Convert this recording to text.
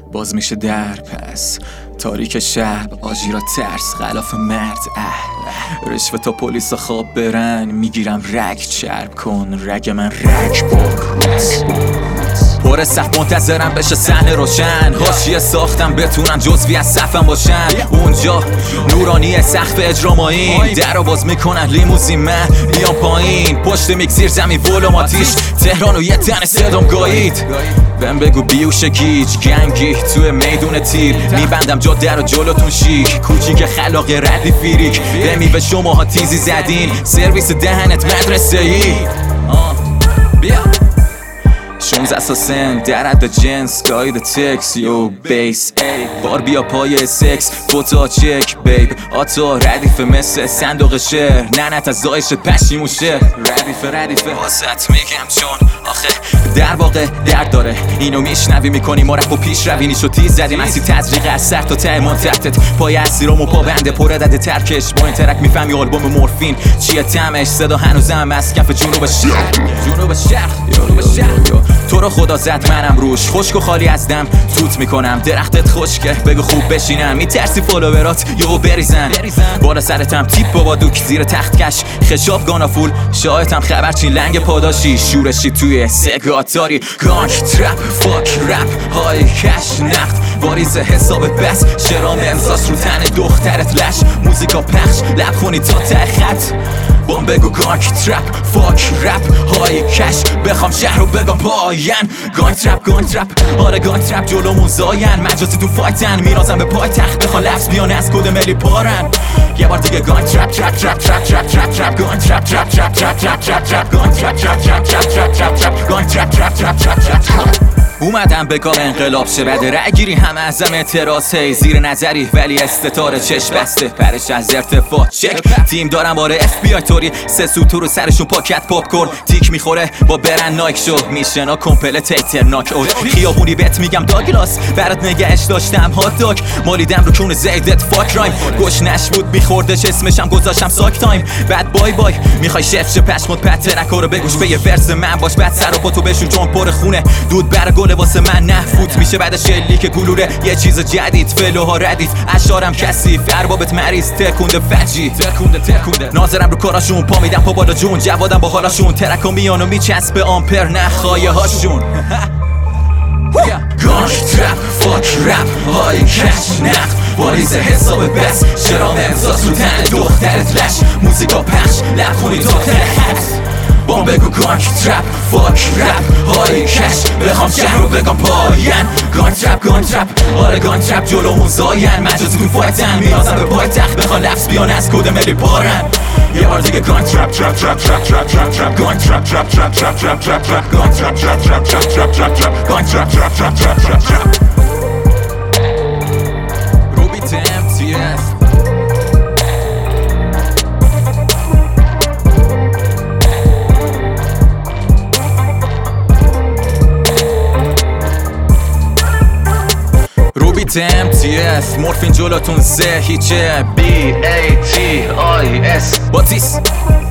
باز میشه در پس تاریک شب آجی را ترس غلاف مرد رشوه تا پلیس خواب برن میگیرم رگ چرب کن رگ من رگ پر صف منتظرم بشه صحنه روشن حاشیه ساختم بتونن جزوی از صفم باشن اونجا نورانی سقف اجرامایین در باز میکنن لیموزین من بیام پایین پشت میکسیر زمین ولوم آتیش تهران و یه تن صدام گایید بهم بگو بیوش گیج گنگی توی میدون تیر میبندم جاده رو جلوتون شیک کوچیک خلاق ردی فیریک بمی به شماها تیزی زدین سرویس دهنت مدرسه ای بیا 16 سن در حد جنس گاید تکس یو بیس ای بار بیا پای سکس فوتا چک بیب آتا ردیفه مثل صندوق شعر ننت از دایشت پشیموشه ردیفه واسط میگم چون آخه در واقع درد داره اینو میشنوی میکنی ما رفت و پیش روی نیشو تیز زدیم اسی تزریق از سر تا ته منتحتت پای اسیرام و پا بنده پر عدد ترکش با این ترک میفهمی آلبوم مورفین چیه تمش صدا هنوزم از کف جنوب شرق تو رو خدا زد منم روش خشک و خالی از دم توت میکنم درختت خشکه بگو خوب بشینم میترسی فالوورات یهو بریزن بالا سرتم تیپ بابا دوک زیر تخت کش خشاب گانافول شاهدم خبرچین لنگ پاداشی شورشی توی سگاتاری گانگ ترپ فاک رپ های کش نخت واریز حساب بس شرام امزاس رو تن دخترت لش موزیکا پخش لبخونی تا ته خط بام بگو گانگ ترپ فاک رپ های کش بخوام شهر رو بگم پاین گانگ ترپ آره گانگ ترپ جلومون زاین مجازی تو فایتن میرازم به پای تخت بخوان لفظ بیان از کد ملی پارن یه بار دیگه گانگ ترپ گانگ ترپ اومدم به کار انقلاب شه بعد رأی گیری همه ازم اعتراض هی زیر نظری ولی استتاره چشم بسته پرش از ارتفاع چک تیم دارم باره اف بی آی توری سه سوتو رو سرشون پاکت پاپ کورن تیک میخوره با برن نایک شو میشنا کمپلتیتر ناک اوت خیابونی بهت میگم داگلاس برات نگهش داشتم هات داگ مالیدم رو کون زیدت فاک رایم گشنش بود میخوردش اسمشم گذاشتم ساک تایم بعد بای میخوای شف شه پشمت پترک رو بگوش به یه ورس من باش بعد سر و پاتو بشون چون پر خونه دود بر واسه من نه فوت میشه بعد شلی که گلوره یه چیز جدید فلوها ردیف اشارم کثیف اربابت مریض تکونده فجی تکونده ناظرم رو کاراشون پا میدم پا بالا جون جوادم با حالاشون ترکا میانو میچسبه آمپر نه خایه هاشون گانگ ترپ فاک رپ های کش نخت واریز حساب بس شرام امزاز رو تن دخترت لش موزیکا پخش لبخونی تا ته خط بام بگو گانگ ترپ فاک رپ های کش بخوام شهر رو بگم پاین گانگ ترپ آره گانگ ترپ جلومون زاین مجازی تو فایتن میرازم به پای تخت بخوان لفظ بیان از کد ملی پارن یه بار دیگه گانگ ترپ گانگ ترپ روبی تم تی اس MTS مورفین جلوتون زه هیچه BATIS باتیس